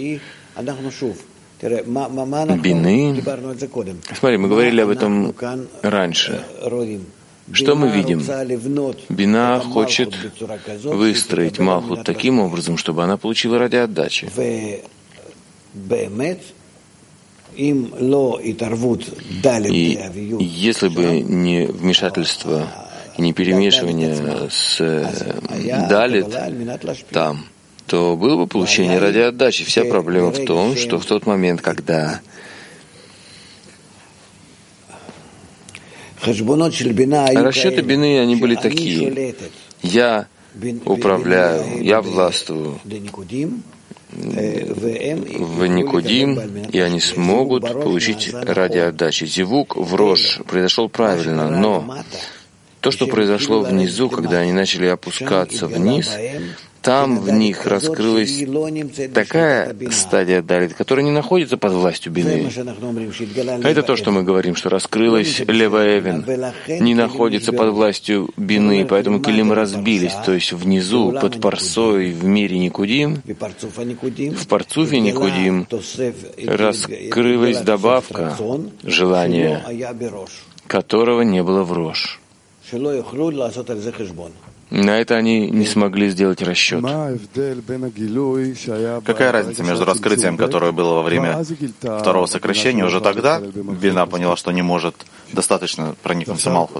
бины. Смотри, мы говорили об этом раньше. Что мы видим? Бина хочет выстроить Малхут таким образом, чтобы она получила ради отдачи. И если бы не вмешательство и не перемешивание с далит там, то было бы получение ради отдачи. Вся проблема в том, что в тот момент, когда расчеты бины, они были такие. Я управляю, я властвую в Никудим, и они смогут получить ради отдачи. Зивук в Рош произошел правильно, но то, что произошло внизу, когда они начали опускаться вниз, там в них раскрылась такая стадия далит, которая не находится под властью бины. Это то, что мы говорим, что раскрылась лева эвен, не находится под властью бины, поэтому килим разбились, то есть внизу, под парсой, в мире Никудим, в парцуфе Никудим раскрылась добавка желания, которого не было в рош. На это они не смогли сделать расчет. Какая разница между раскрытием, которое было во время второго сокращения, уже тогда бина поняла, что не может достаточно проникнуться Малхут?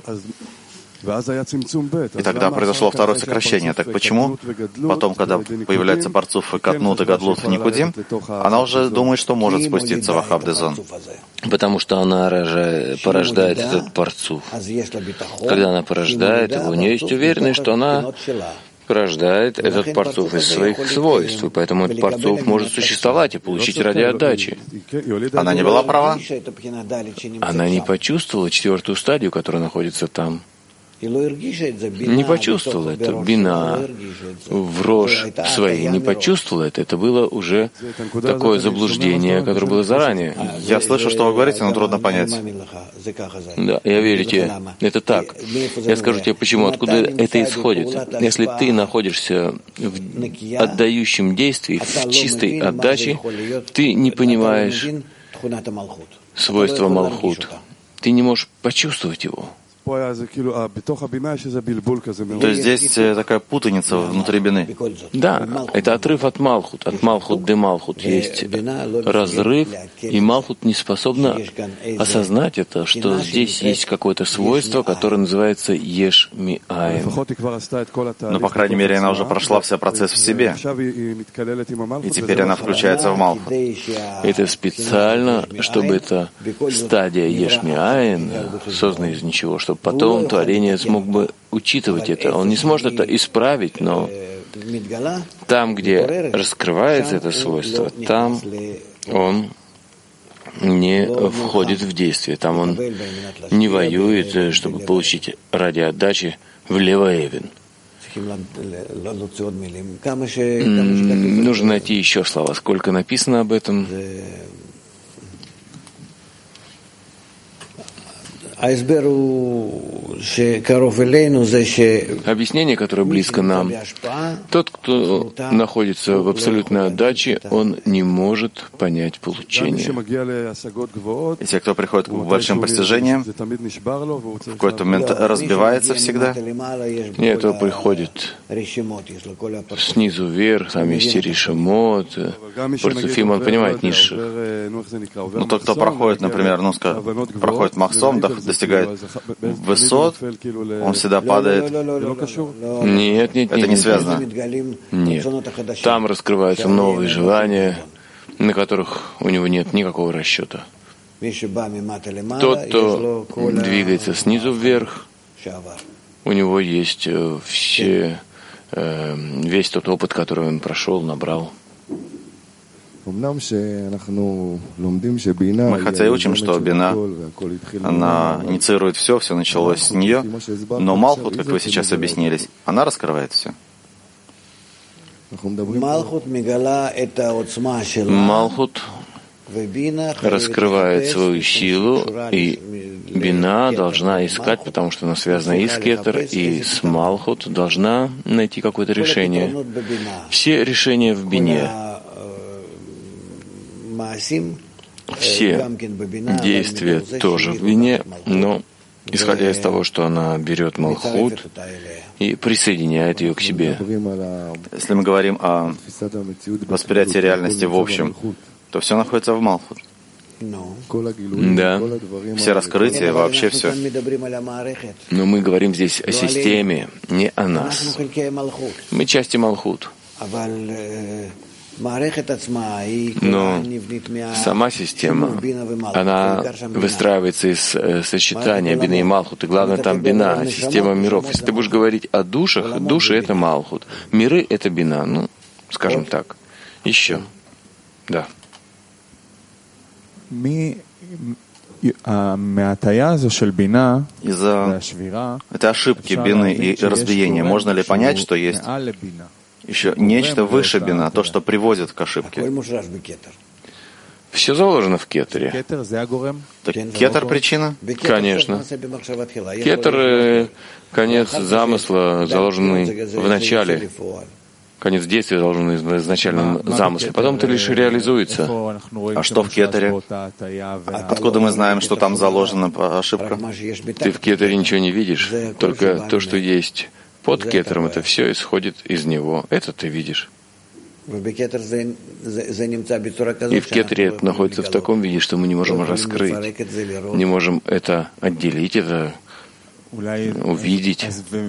И тогда произошло второе сокращение. Так почему потом, когда появляется Парцуф и Катнут и Гадлут в Никудим, она уже думает, что может спуститься в Ахабдезон? Потому что она порождает этот Парцуф. Когда она порождает его, у нее есть уверенность, что она порождает этот Парцуф из своих свойств, и поэтому этот Парцуф может существовать и получить ради отдачи. Она не была права? Она не почувствовала четвертую стадию, которая находится там. Не почувствовала это. Бина в рожь своей не почувствовала это. Это было уже такое заблуждение, которое было заранее. Я слышу, что вы говорите, но трудно понять. Да, я верите, это так. Я скажу тебе, почему, откуда это исходит. Если ты находишься в отдающем действии, в чистой отдаче, ты не понимаешь свойства Малхут. Ты не можешь почувствовать его. То есть здесь такая путаница внутри бины. Да, это отрыв от Малхут де Малхут. Есть разрыв, и Малхут не способна осознать это, что здесь есть какое-то свойство, которое называется Еш Ми Айн. Но, по крайней мере, она уже прошла вся процесс в себе. И теперь она включается в Малхут. Это специально, чтобы эта стадия Еш Ми Айн, создана из ничего, чтобы потом творение смог бы учитывать это. Он не сможет это исправить, но там, где раскрывается это свойство, там он не входит в действие, там он не воюет, чтобы получить ради отдачи в левоэвен. Нужно найти еще слова. Сколько написано об этом? Объяснение, которое близко нам. Тот, кто находится в абсолютной отдаче, он не может понять получение. И те, кто приходит к большим постижениям, в какой-то момент разбивается всегда. И это приходит снизу вверх, там есть решемот, Парцуфим, он понимает низших. Ну, тот, кто проходит, например, проходит Махсом, достигает высот, он всегда падает. Нет. Это не связано. Нет. Там раскрываются новые желания, на которых у него нет никакого расчета. Тот, кто двигается снизу вверх, у него есть весь тот опыт, который он прошел, набрал. Мы хотя и учим, что бина, она инициирует все началось с нее, но Малхут, как вы сейчас объяснились, она раскрывает все. Малхут раскрывает свою силу, и бина должна искать, потому что она связана и с кетер, и с Малхут, должна найти какое-то решение. Все решения в бине. Все действия тоже в бине, но исходя из того, что она берет Малхут и присоединяет ее к себе. Если мы говорим о восприятии реальности в общем, то все находится в Малхут. Да. Все раскрытия, вообще все. Но мы говорим здесь о системе, не о нас. Мы части Малхут. Но сама система, она выстраивается из сочетания бины и Малхут, и главное там бина, система миров. Если ты будешь говорить о душах, души — это Малхут, миры — это бина, ну, скажем так. Еще. Да. Из-за этой ошибки бины и разбиения можно ли понять, что есть еще нечто выше бина, то, что приводит к ошибке. Все заложено в кетере. Так кетер причина? Конечно. Кетер — конец замысла, заложенный в начале. Конец действия заложенный в изначальном замысле. Потом это лишь реализуется. А что в кетере? Откуда мы знаем, что там заложена ошибка? Ты в кетере ничего не видишь. Только то, что есть под кетером, это все исходит из него. Это ты видишь. И в кетере это находится в таком виде, что мы не можем раскрыть, не можем это отделить, это увидеть.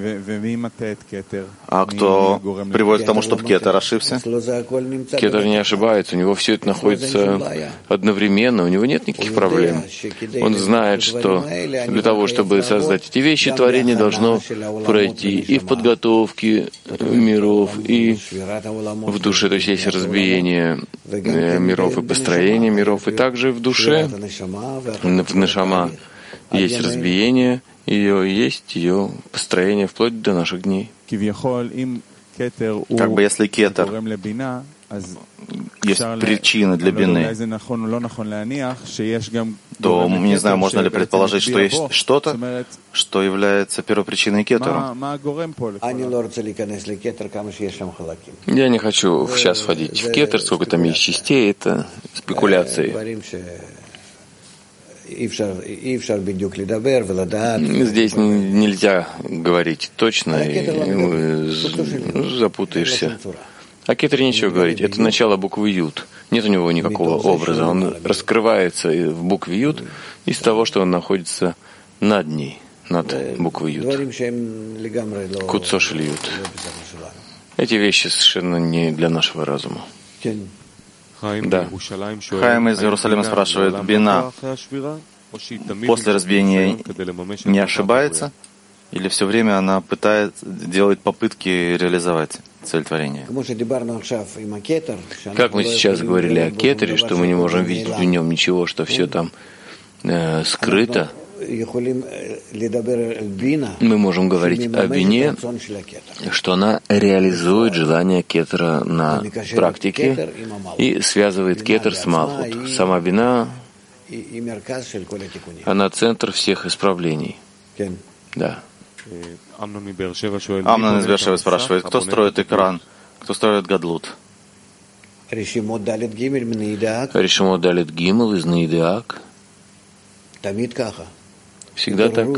А кто приводит к тому, чтобы кетер ошибся? Кетер не ошибается, у него все это находится одновременно, у него нет никаких проблем. Он знает, что для того, чтобы создать эти вещи, творение должно пройти и в подготовке миров, и в душе, то есть есть разбиение миров и построение миров, и также в душе, в нешама, есть разбиение, есть ее построение вплоть до наших дней. Как бы если кетер есть причины для бины, то, не знаю, можно ли предположить, что есть что-то, что является первопричиной кетера. Я не хочу сейчас входить в кетер, сколько там есть частей, это спекуляции. Здесь нельзя говорить точно, и запутаешься. О кетере нечего говорить. Это начало буквы Ют. Нет у него никакого образа. Он раскрывается в букве Ют из того, что он находится над ней, над буквой Ют. Куцош или Ют. Эти вещи совершенно не для нашего разума. Да. Хаим из Иерусалима спрашивает, бина после разбиения не ошибается? Или все время она делает попытки реализовать цель творения? Как мы сейчас говорили о кетере, что мы не можем видеть в нем ничего, что все там скрыто, мы можем говорить о бине, что она реализует желание кетера на практике и связывает кетер с малхут. Сама бина, она центр всех исправлений. Да. Амнон из Бершевы спрашивает, кто строит экран, кто строит гадлут? Ришимот Далет Гимел из Наидеак. Всегда так.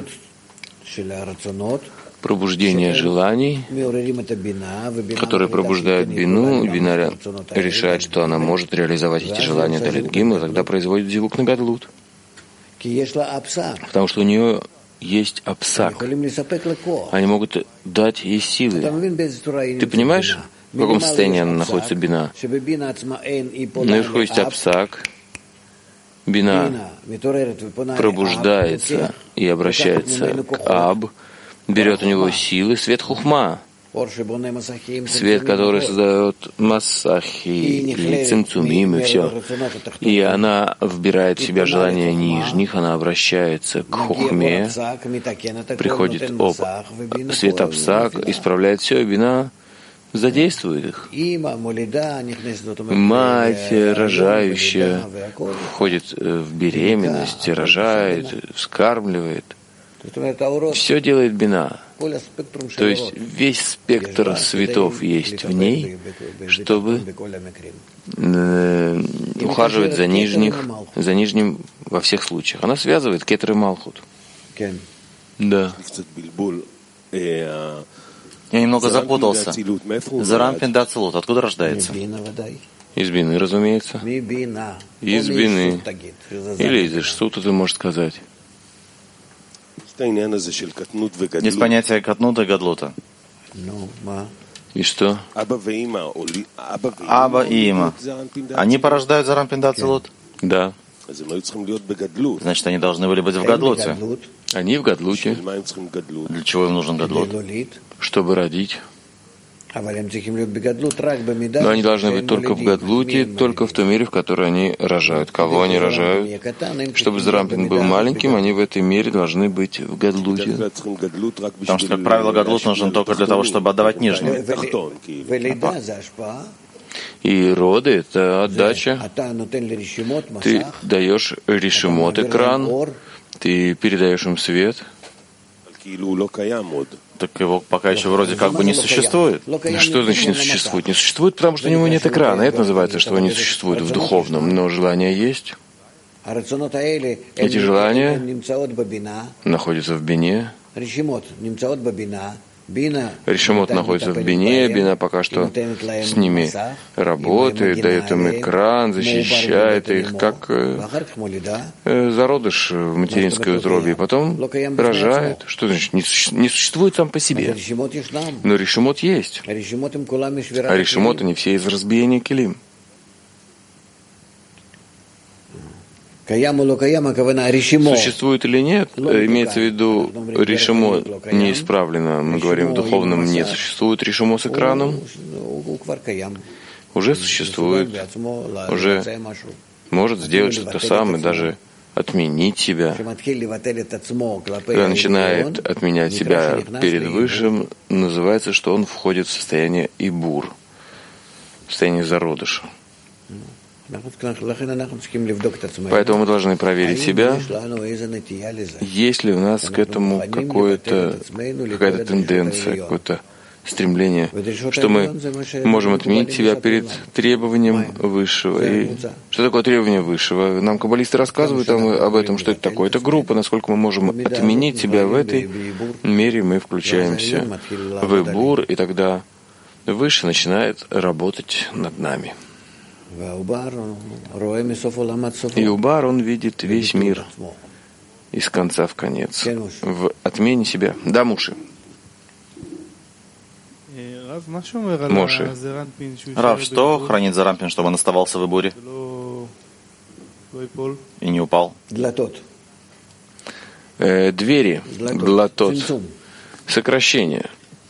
Пробуждение желаний, которые пробуждают бину, бина решает, что она может реализовать эти желания Далет Гимел, и тогда производит зивук на гадлут. Потому что у нее есть апсак. Они могут дать ей силы. Ты понимаешь, в каком состоянии она находится, бина? Наверху есть апсак. Бина пробуждается и обращается к Аб, берет у него силы, свет хухма, свет, который создает массахи, и цимцумим, и все. И она вбирает в себя желания нижних, она обращается к хухме, приходит свет апсак, исправляет все, и бина задействует их. Мать рожающая входит в беременность, рожает, вскармливает. Все делает бина. То есть весь спектр светов есть в ней, чтобы ухаживать за нижним во всех случаях. Она связывает кетер и малхут. Да. Я немного запутался. Зарампин да Ацилут. Откуда рождается? Из бины, разумеется. Из бины. Или из Ишсута, ты можешь сказать. Есть понятие катнута и гадлута. И что? Аба и Има. Они порождают Зарампин да Ацилут? Да. Значит, они должны были быть в гадлуте. Они в гадлуте. Для чего им нужен гадлут? Чтобы родить. Но они должны быть только в гадлуте, только в том мире, в который они рожают. Кого они рожают? Чтобы Зарампин был маленьким, они в этой мере должны быть в гадлуте. Потому что, как правило, гадлут нужен только для того, чтобы отдавать нижним. И роды — это отдача. Ты даешь решимот экран, ты передаешь им свет. Так его пока еще вроде как бы не существует. Что значит не существует? Не существует, потому что у него нет экрана. Это называется, что он не существует в духовном. Но желания есть. Эти желания находятся в бине. Решимот находится в бине, бина пока что с ними работает, дает им экран, защищает их, как зародыш в материнской утробе, и потом рожает. Что значит? Не существует сам по себе. Но решимот есть. А решимот они все из разбиения келим. Существует или нет, имеется в виду решимо неисправлено. Мы говорим в духовном не существует решимо с экраном. Уже существует, уже может сделать что-то сам и даже отменить себя. Когда начинает отменять себя перед Высшим, называется, что он входит в состояние ибур, в состояние зародыша. Поэтому мы должны проверить себя, есть ли у нас к этому какая-то тенденция, какое-то стремление, что мы можем отменить себя перед требованием Высшего. И что такое требование Высшего? Нам каббалисты рассказывают об этом, что это такое. Это группа, насколько мы можем отменить себя в этой мере, мы включаемся в ибур, и тогда Выше начинает работать над нами. И Убар, он видит весь мир из конца в конец, в отмене себя. Да, Муши? Моше. Рав, что хранит Зарампин, чтобы он оставался в Ибуре и не упал? Двери, длатот, сокращение.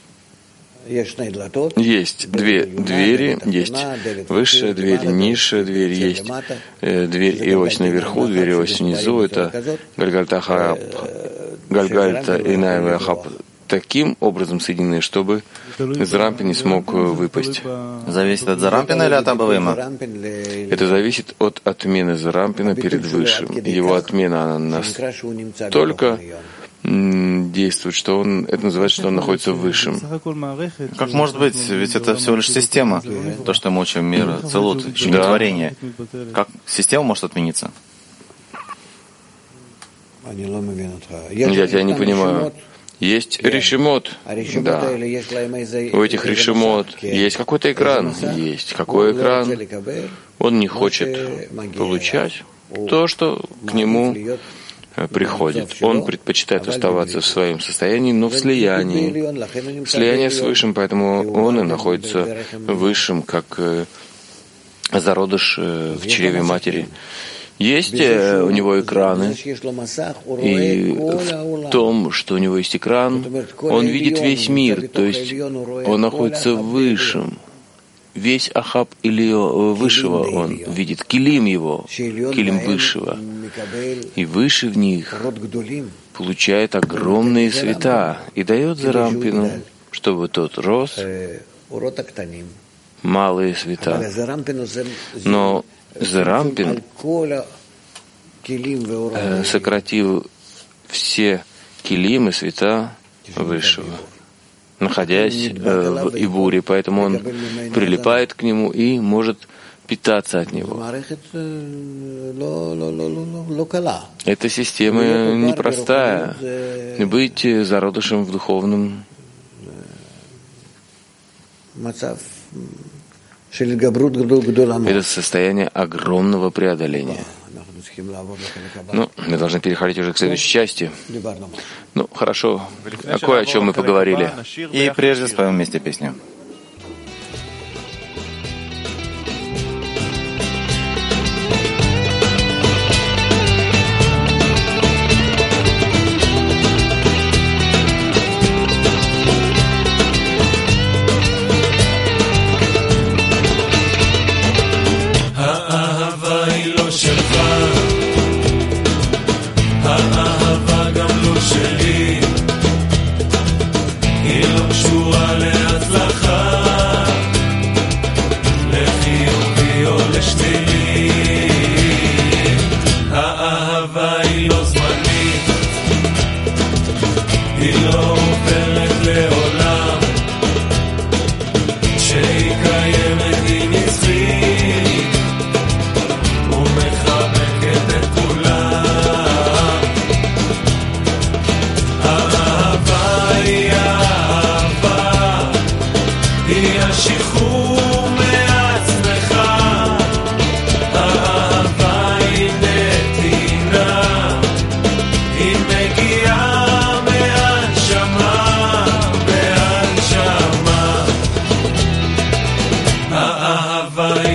Есть две двери, есть высшая дверь, низшая дверь, есть дверь и ось наверху, дверь и ось внизу. Это Гальгальта и Найвахаб таким образом соединены, чтобы Зарампин не смог выпасть. Зависит от Зарампина или от Абавима? Это зависит от отмены Зарампина перед Высшим. Его отмена, она настолько действует, что он, это называется, что он находится в Высшем. Как может быть? Ведь это всего лишь система. То, что мы учим мир, целут, еще не творение. Как система может отмениться? Я тебя не понимаю. Есть решимот, да. У этих решимот есть какой-то экран. Есть. Какой экран? Он не хочет получать то, что к нему приходит. Он предпочитает оставаться в своем состоянии, но в слиянии. Слияние с Высшим, поэтому он и находится Высшим, как зародыш в чреве матери. Есть у него экраны, и в том, что у него есть экран, он видит весь мир, то есть он находится в Высшем. Весь Ахаб или Высшего он видит, килим его, килим Высшего. И Выше в них получает огромные света и дает Зарампину, чтобы тот рос, малые света. Но Зарампин сократил все килим и света Высшего, находясь в Ибуре, поэтому он прилипает к нему и может питаться от него. Эта система непростая. Быть зародышем в духовном. Это состояние огромного преодоления. Ну, мы должны переходить уже к следующей части. Ну, хорошо. Кое о чем мы поговорили. И прежде споем вместе песню.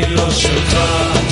לא שלך